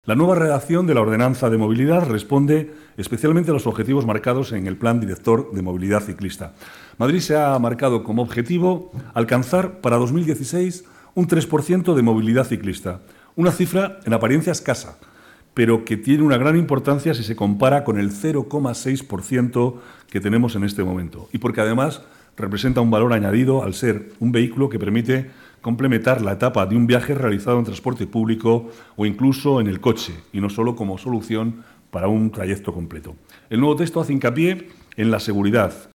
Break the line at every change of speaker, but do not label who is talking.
La nueva redacción de la Ordenanza de Movilidad responde especialmente a los objetivos marcados en el Plan Director de Movilidad Ciclista. Madrid se ha marcado como objetivo alcanzar para 2016 un 3% de movilidad ciclista, una cifra en apariencia escasa, pero que tiene una gran importancia si se compara con el 0,6% que tenemos en este momento, y porque además representa un valor añadido al ser un vehículo que permite complementar la etapa de un viaje realizado en transporte público o incluso en el coche, y no solo como solución para un trayecto completo. El nuevo texto hace hincapié en la seguridad,